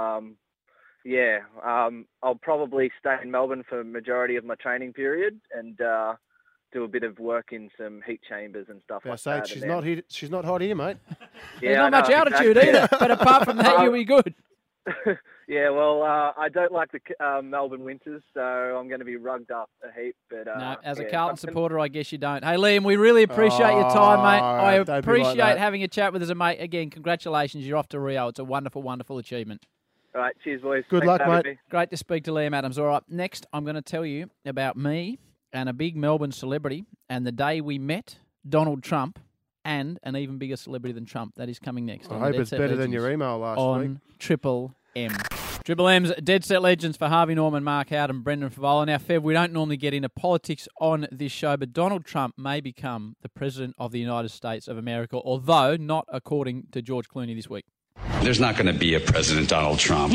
I'll probably stay in Melbourne for the majority of my training period and do a bit of work in some heat chambers and stuff like that. She's not hot here, mate. There's not much altitude either, but apart from that, you'll be good. Yeah, well, I don't like the Melbourne winters, so I'm going to be rugged up a heap. But no, as a Carlton supporter, I guess you don't. Hey, Liam, we really appreciate your time, mate. I appreciate having a chat with us, mate. Again, congratulations. You're off to Rio. It's a wonderful, wonderful achievement. All right, cheers, boys. Good Thanks luck, mate. Great to speak to Liam Adams. All right, next I'm going to tell you about me and a big Melbourne celebrity and the day we met Donald Trump and an even bigger celebrity than Trump. That is coming next. I hope it's better than your email last week. On Triple M. Triple M's Dead Set Legends for Harvey Norman, Mark Howard and Brendan Favola. Now, Fev, we don't normally get into politics on this show, but Donald Trump may become the President of the United States of America, although not according to George Clooney this week. There's not going to be a President Donald Trump.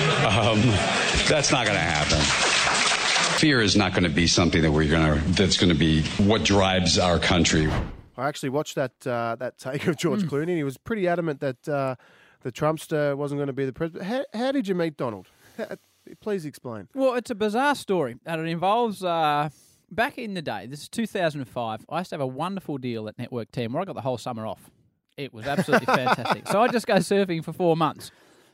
That's not going to happen. Fear is not going to be something that's going to be what drives our country. I actually watched that take of George Clooney, and he was pretty adamant that the Trumpster wasn't going to be the president. How did you meet Donald? Please explain. Well, it's a bizarre story, and it involves back in the day. This is 2005. I used to have a wonderful deal at Network 10 where I got the whole summer off. It was absolutely fantastic. So I just go surfing for 4 months.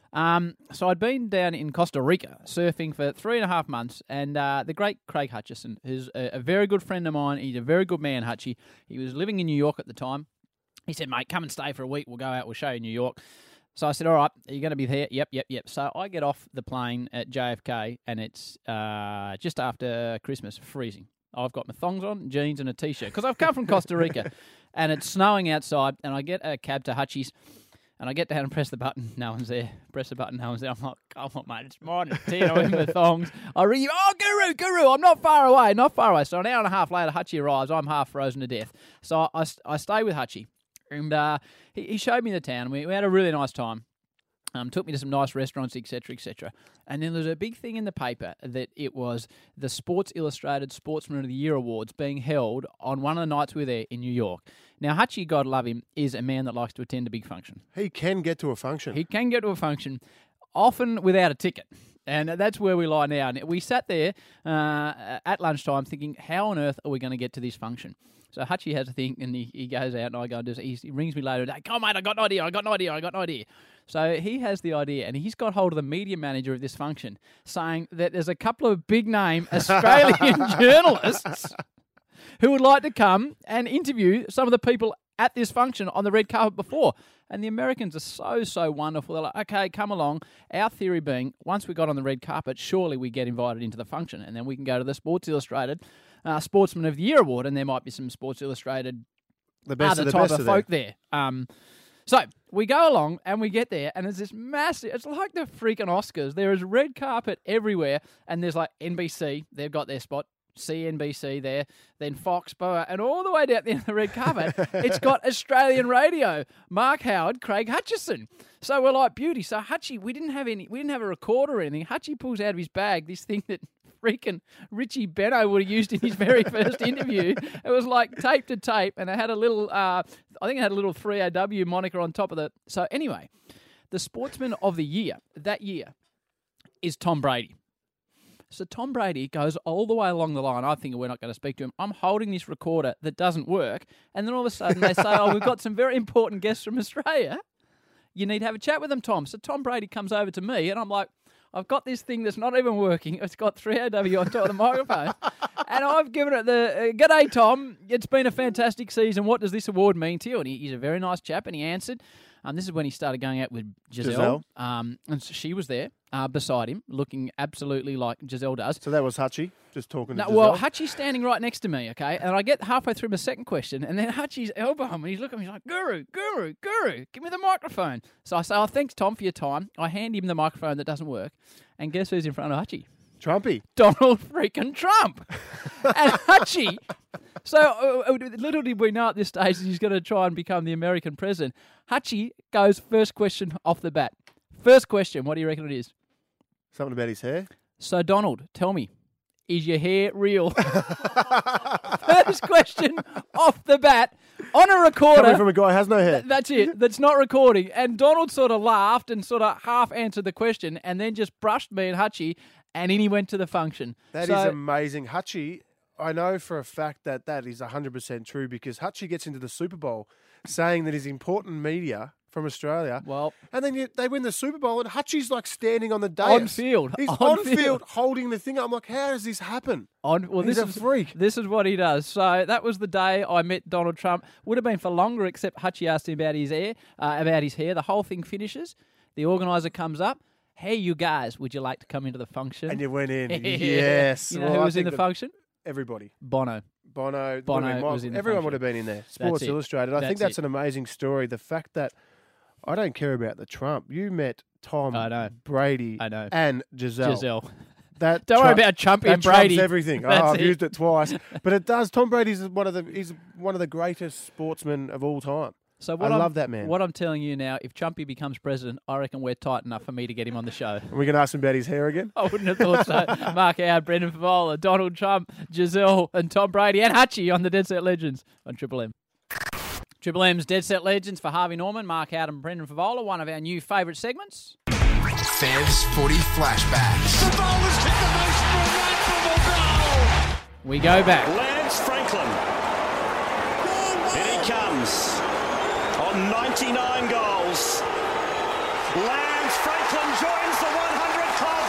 So I'd been down in Costa Rica surfing for 3.5 months, and the great Craig Hutchison, who's a very good friend of mine. He's a very good man, Hutchie. He was living in New York at the time. He said, mate, come and stay for a week. We'll go out. We'll show you New York. So I said, all right, are you going to be there? Yep. So I get off the plane at JFK, and it's just after Christmas, freezing. I've got my thongs on, jeans and a T-shirt, because I've come from Costa Rica, and it's snowing outside, and I get a cab to Hutchie's, and I get down and press the button. No one's there. Press the button. No one's there. I'm like, come on, mate. It's mine. It's 10. I'm in my thongs. I ring you. Oh, Guru. I'm not far away. So an hour and a half later, Hutchie arrives. I'm half frozen to death. So I stay with Hutchie. And he showed me the town. We had a really nice time. Took me to some nice restaurants, etc., etc. And then there was a big thing in the paper that it was the Sports Illustrated Sportsman of the Year Awards being held on one of the nights we were there in New York. Now, Hutchie, God love him, is a man that likes to attend a big function. He can get to a function. He can get to a function, often without a ticket. And that's where we lie now. And we sat there at lunchtime thinking, how on earth are we going to get to this function? So Hutchie has a thing, and he goes out, and I go and he rings me later today. Come on, mate, I got an idea. So he has the idea, and he's got hold of the media manager of this function, saying that there's a couple of big-name Australian journalists who would like to come and interview some of the people at this function on the red carpet before. And the Americans are so wonderful. They're like, okay, come along. Our theory being, once we got on the red carpet, surely we get invited into the function, and then we can go to the Sports Illustrated Sportsman of the Year Award, and there might be some Sports Illustrated other type of folk there. So we go along and we get there, and there's this massive, it's like the freaking Oscars. There is red carpet everywhere, and there's like NBC, they've got their spot, CNBC there, then Fox, Boa, and all the way down the end of the red carpet, it's got Australian radio, Mark Howard, Craig Hutchison. So we're like, beauty. So Hutchie, we didn't have a recorder or anything. Hutchie pulls out of his bag this thing that freaking Richie Benno would have used in his very first interview. It was like tape to tape, and it had a little, I think it had a little 3AW moniker on top of it. So anyway, the Sportsman of the Year that year is Tom Brady. So Tom Brady goes all the way along the line. I think we're not going to speak to him. I'm holding this recorder that doesn't work, and then all of a sudden they say, oh, we've got some very important guests from Australia. You need to have a chat with them, Tom. So Tom Brady comes over to me, and I'm like, I've got this thing that's not even working. It's got 3AW on top of the microphone. And I've given it the, g'day, Tom. It's been a fantastic season. What does this award mean to you? And he's a very nice chap, and he answered. This is when he started going out with Giselle. And so she was there beside him, looking absolutely like Giselle does. So that was Hutchie, just talking to Giselle? Well, Hutchie's standing right next to me, okay? And I get halfway through my second question, and then Hutchie's elbow him, and he's looking at me, he's like, Guru, give me the microphone. So I say, oh, thanks, Tom, for your time. I hand him the microphone that doesn't work, and guess who's in front of Hutchie? Trumpy. Donald freaking Trump. And Hutchie... So little did we know at this stage that he's going to try and become the American president. Hutchie goes first question off the bat. First question, what do you reckon it is? Something about his hair? So, Donald, tell me, is your hair real? First question off the bat on a recorder. Coming from a guy who has no hair. That's it. That's not recording. And Donald sort of laughed and sort of half answered the question and then just brushed me and Hutchie, and in he went to the function. That is amazing. Hutchie... I know for a fact that is 100% true because Hutchie gets into the Super Bowl saying that he's important media from Australia. Well, and then they win the Super Bowl and Hutchie's like standing on the dais. On field. He's on field holding the thing. I'm like, how does this happen? He's a freak. This is what he does. So that was the day I met Donald Trump. Would have been for longer, except Hutchie asked him about his hair. The whole thing finishes. The organizer comes up. Hey, you guys, would you like to come into the function? And you went in. Yes. You know who was in the function? Everybody. Bono was in. Everyone would have been in there. Sports Illustrated. I think that's an amazing story. The fact that I don't care about the Trump. You met Tom I know. Brady I know. and Giselle. Don't worry about Chumpy and Brady. Trumps everything. I've used it twice. But it does. Tom Brady's one of the greatest sportsmen of all time. So I love that man. What I'm telling you now, if Chumpy becomes president, I reckon we're tight enough for me to get him on the show. Are we going to ask him about his hair again? I wouldn't have thought so. Mark Howard, Brendan Favola, Donald Trump, Giselle and Tom Brady and Hutchie on the Dead Set Legends on Triple M. Triple M's Dead Set Legends for Harvey Norman, Mark Howard and Brendan Favola, one of our new favourite segments. Fev's footy flashbacks. Favola's kicked the most remarkable goal. We go back. Lance Franklin. Here he comes. On 99 goals. Lance Franklin joins the 100 club.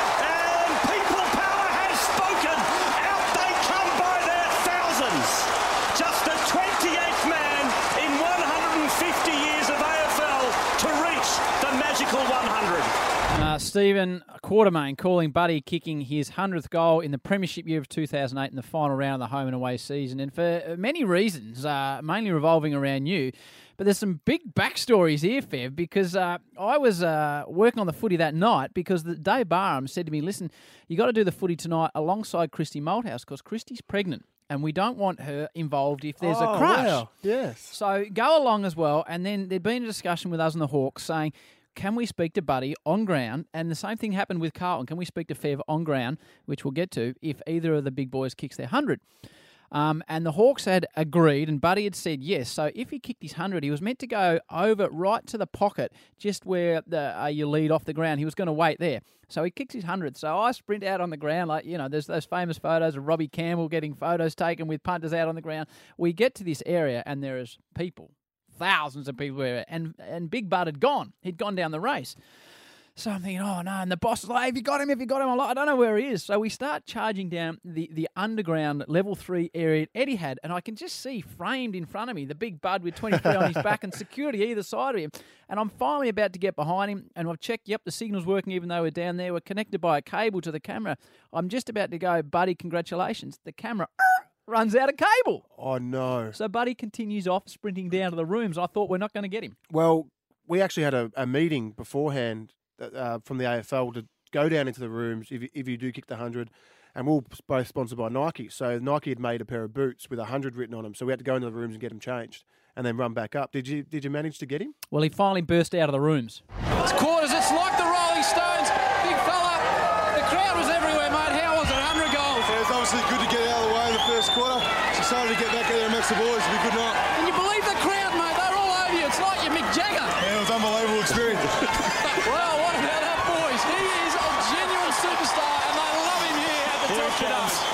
And People Power has spoken. Out they come by their thousands. Just the 28th man in 150 years of AFL to reach the magical 100. Stephen Quartermain calling Buddy kicking his 100th goal in the premiership year of 2008 in the final round of the home and away season. And for many reasons, mainly revolving around you. But there's some big backstories here, Fev, because I was working on the footy that night because Dave Barham said to me, listen, you got to do the footy tonight alongside Christy Malthouse because Christy's pregnant and we don't want her involved if there's a crush. Wow. Yes. So go along as well. And then there'd been a discussion with us and the Hawks saying, can we speak to Buddy on ground? And the same thing happened with Carlton. Can we speak to Fev on ground, which we'll get to, if either of the big boys kicks their 100? And the Hawks had agreed, and Buddy had said yes. So if he kicked his 100, he was meant to go over right to the pocket, just where you lead off the ground. He was going to wait there. So he kicks his 100. So I sprint out on the ground, like, you know, there's those famous photos of Robbie Campbell getting photos taken with punters out on the ground. We get to this area, and there is people. Thousands of people were, and Big Bud had gone. He'd gone down the race. So I'm thinking, oh no, and the boss is like, have you got him? I'm like, I don't know where he is. So we start charging down the underground level 3 area Eddie had, and I can just see framed in front of me the Big Bud with 23 on his back and security either side of him. And I'm finally about to get behind him, and I've checked, yep, the signal's working even though we're down there. We're connected by a cable to the camera. I'm just about to go, Buddy, congratulations. The camera runs out of cable. Oh, no. So Buddy continues off, sprinting down to the rooms. I thought we're not going to get him. Well, we actually had a meeting beforehand from the AFL to go down into the rooms if you do kick the 100, and we're both sponsored by Nike. So Nike had made a pair of boots with 100 written on them, so we had to go into the rooms and get them changed and then run back up. Did you manage to get him? Well, he finally burst out of the rooms. It's quarters. It's like the Rolling Stones. Big fella. The crowd was everywhere, mate. How was it? 100 goals. Yeah, it was obviously good to get out of the way in the first quarter. Decided to get back out there amongst the boys. It'd be a good night. Can you believe the crowd, mate? They're all over you. It's like you're Mick Jagger. Yeah, it was an unbelievable experience. Well, what about that, boys? He is a genuine superstar, and they love him here at the top today.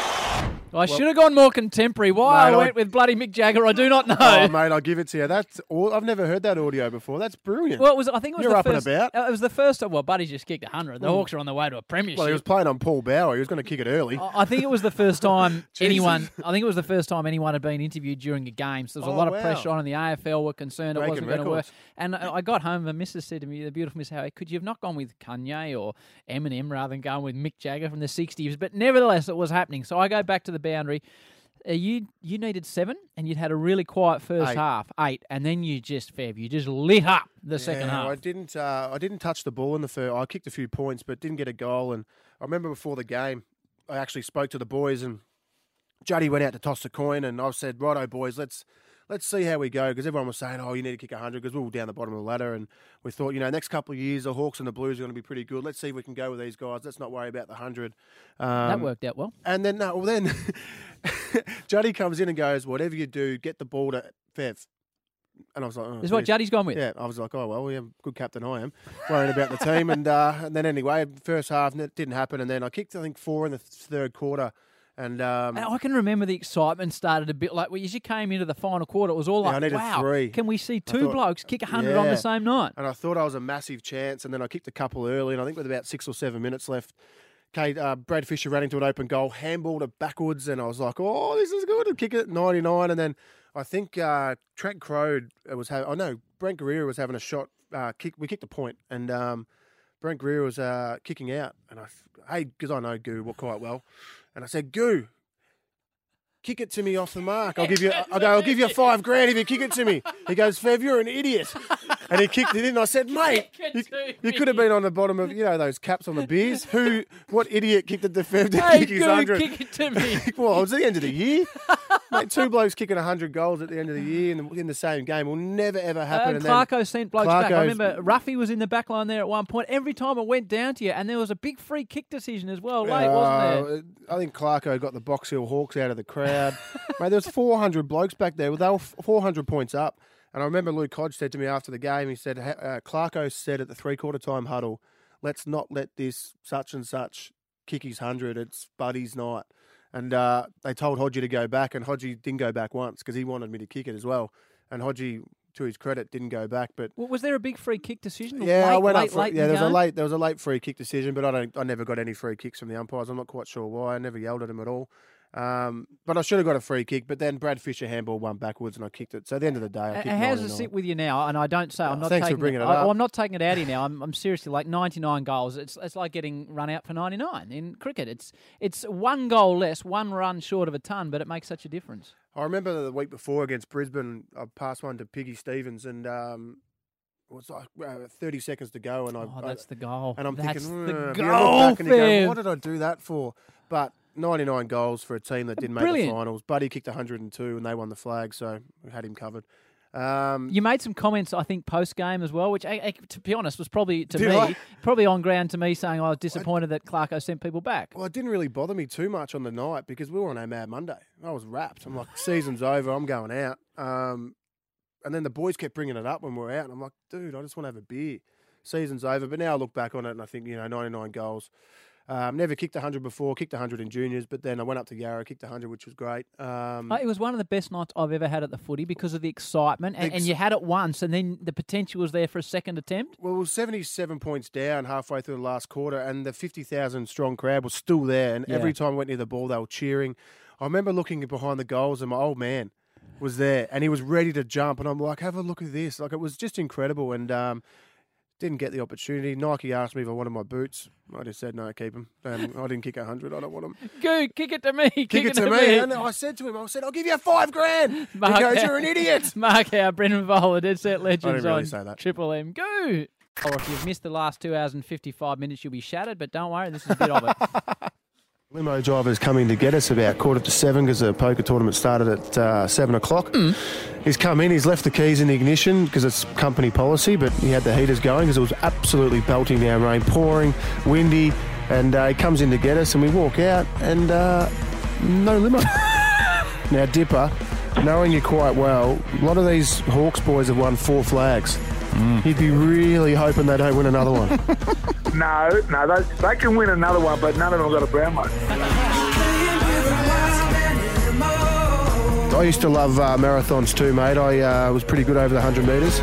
I should have gone more contemporary. Why I went with bloody Mick Jagger, I do not know. Oh, mate, I'll give it to you. That's all. I've never heard that audio before. That's brilliant. Well, I think it was You're the up first. and about. It was the first. Well, Buddy's just kicked 100. The Hawks are on the way to a premiership. Well, he was playing on Paul Bauer. He was going to kick it early. I think it was the first time anyone. I think it was the first time anyone had been interviewed during a game. So there was a lot of pressure on, and the AFL were concerned it wasn't going to work. And I got home, and Mrs. said to me, the beautiful Miss Howie, could you have not gone with Kanye or Eminem rather than going with Mick Jagger from the 60s? But nevertheless, it was happening. So I go back to the boundary. You needed 7, and you'd had a really quiet first half, 8, and then you just lit up the second half. I didn't touch the ball in the first. I kicked a few points, but didn't get a goal. And I remember before the game, I actually spoke to the boys, and Juddy went out to toss the coin, and I said, "Righto, boys, let's see how we go," because everyone was saying, "Oh, you need to kick 100," because we were down the bottom of the ladder, and we thought, next couple of years, the Hawks and the Blues are going to be pretty good. Let's see if we can go with these guys. Let's not worry about the 100. That worked out well. And then, then Juddy comes in and goes, "Whatever you do, get the ball to Fev." And I was like, "Oh, this is what Juddy's gone with." Yeah, I was like, "Oh well, we have a good captain. I am worrying about the team." And then anyway, first half it didn't happen, and then I kicked 4 in the third quarter. And I can remember the excitement started a bit like as you came into the final quarter, it was all like, wow, 3. Can we see two blokes kick 100 on the same night? And I thought I was a massive chance, and then I kicked a couple early, and I think with about 6 or 7 minutes left, Brad Fisher ran into an open goal, handballed it backwards, and I was like, oh, this is good. I'd kick it at 99, and then I think Trent Crode Brent Guerrero was having a shot. We kicked a point, and Brent Guerrero was kicking out, and because I know Goo quite well. And I said, "Goo, kick it to me off the mark. I'll give you $5,000 if you kick it to me." He goes, "Fev, you're an idiot." and he kicked it in. I said, mate, you could have been on the bottom of, those caps on the beers. What idiot kicked it to Fev to kick his 100? Kick it to me. Well, it was the end of the year. Mate, two blokes kicking 100 goals at the end of the year in the same game will never, ever happen. And Clarko sent blokes back. I remember Ruffy was in the back line there at one point. Every time it went down to you, and there was a big free kick decision as well late, wasn't there? I think Clarko got the Box Hill Hawks out of the crowd. Mate, there was 400 blokes back there. They were 400 points up. And I remember Luke Hodge said to me after the game, he said, Clarko said at the three-quarter time huddle, let's not let this such and such kick his 100. It's Buddy's night. And they told Hodgie to go back, and Hodgie didn't go back once because he wanted me to kick it as well. And Hodgie, to his credit, didn't go back. But was there a big free kick decision? Yeah, I went up for late. Yeah, there was a late free kick decision, but I never got any free kicks from the umpires. I'm not quite sure why. I never yelled at him at all. But I should have got a free kick, but then Brad Fisher handball one backwards and I kicked it. So at the end of the day, I kicked 99. How does it sit with you now? And I don't say I'm not thanks taking for bringing it up. I'm not taking it out here now. I'm seriously like 99 goals. It's like getting run out for 99 in cricket. It's one goal less, one run short of a ton, but it makes such a difference. I remember the week before against Brisbane, I passed one to Piggy Stevens and it was like 30 seconds to go. And that's the goal. And I'm that's thinking, the goal, go, what did I do that for? But 99 goals for a team that didn't make Brilliant. the finals. Buddy kicked 102 and they won the flag, so we had him covered. You made some comments, I think, post-game as well, which, to be honest, was probably, Did I? probably on ground to me saying I was disappointed that Clarko sent people back. Well, it didn't really bother me too much on the night because we were on a Mad Monday. I was wrapped. I'm like, season's over, I'm going out. And then the boys kept bringing it up when we were out, and I'm like, dude, I just want to have a beer. Season's over. But now I look back on it and I think, 99 goals. Never kicked 100 before, kicked 100 in juniors, but then I went up to Yarra, kicked 100, which was great. It was one of the best nights I've ever had at the footy because of the excitement, and you had it once, and then the potential was there for a second attempt. Well, it was 77 points down halfway through the last quarter, and the 50,000 strong crowd was still there, and every time I went near the ball, they were cheering. I remember looking behind the goals, and my old man was there, and he was ready to jump, and I'm like, have a look at this. Like, it was just incredible, and didn't get the opportunity. Nike asked me if I wanted my boots. I just said, no, keep them. I didn't kick 100. I don't want them. Go, kick it to me. Kick it to me. And I said to him, I'll give you $5,000. He goes, you're an idiot. Mark Howe, Brendan Vola, Dead Set Legends I didn't really on say that. Triple M. Go. Or if you've missed the last 2 hours and 55 minutes, you'll be shattered, but don't worry, this is a bit of it. Limo driver's coming to get us about 6:45 because the poker tournament started at 7 o'clock. He's come in, he's left the keys in the ignition because it's company policy, but he had the heaters going because it was absolutely belting down rain, pouring, windy, and he comes in to get us and we walk out and no limo. Now, Dipper, knowing you quite well, a lot of these Hawks boys have won 4 flags. He'd be really hoping they don't win another one. No, they can win another one, but none of them got a brown one. I used to love marathons too, mate. I was pretty good over the 100 metres.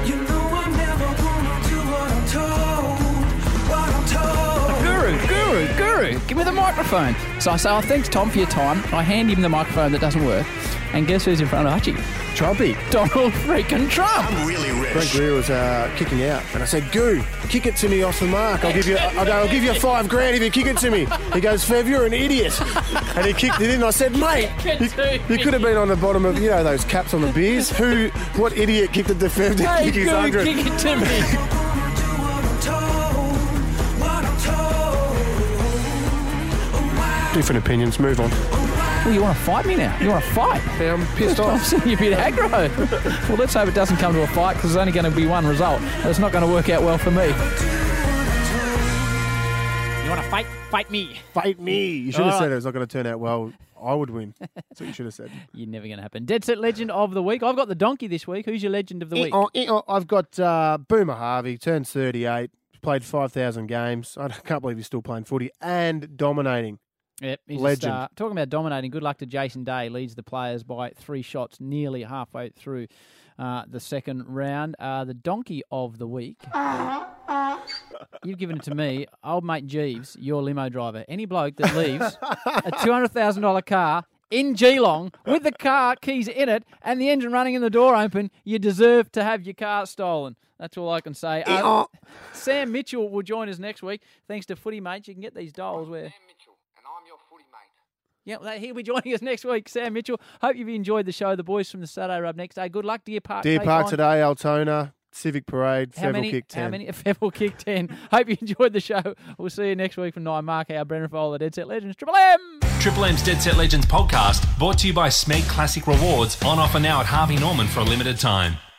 Guru, give me the microphone. So I say, thanks, Tom, for your time. I hand him the microphone that doesn't work. And guess who's in front of Hutchie? Trumpy. Donald freaking Trump. I'm really rich. Frank Greer was kicking out, and I said, "Goo, kick it to me off the mark. I'll give you $5,000 if you kick it to me." He goes, "Fev, you're an idiot," and he kicked it in. I said, "Mate, you could have been on the bottom of those caps on the beers. What idiot kicked it to Fev to kick his 100? Kick it to me." Different opinions. Move on. Well, you want to fight me now? You want to fight? Yeah, I'm pissed off. I'm seeing you a bit aggro. Well, let's hope it doesn't come to a fight because there's only going to be one result. It's not going to work out well for me. You want to fight? Fight me. Fight me. You should have said it was not going to turn out well. I would win. That's what you should have said. You're never going to happen. Dead Set Legend of the Week. I've got the donkey this week. Who's your legend of the week? I've got Boomer Harvey, turned 38, played 5,000 games. I can't believe he's still playing footy and dominating. Yep, he's legend. Talking about dominating, good luck to Jason Day. Leads the players by 3 shots nearly halfway through the second round. The donkey of the week. You've given it to me. Old mate Jeeves, your limo driver. Any bloke that leaves a $200,000 car in Geelong with the car keys in it and the engine running and the door open, you deserve to have your car stolen. That's all I can say. Sam Mitchell will join us next week. Thanks to Footy Mates. You can get these dollars where... Yeah, he'll be joining us next week, Sam Mitchell. Hope you've enjoyed the show. The boys from the Saturday Rub next day. Good luck, Deer Park. Deer Park today, Altona. Civic Parade, Feville Kick 10. How many? Feville Kick 10. Hope you enjoyed the show. We'll see you next week from 9. Mark Howe, Brendan Fowler, Dead Set Legends, Triple M. Triple M's Dead Set Legends podcast brought to you by Smeg Classic Rewards, on offer now at Harvey Norman for a limited time.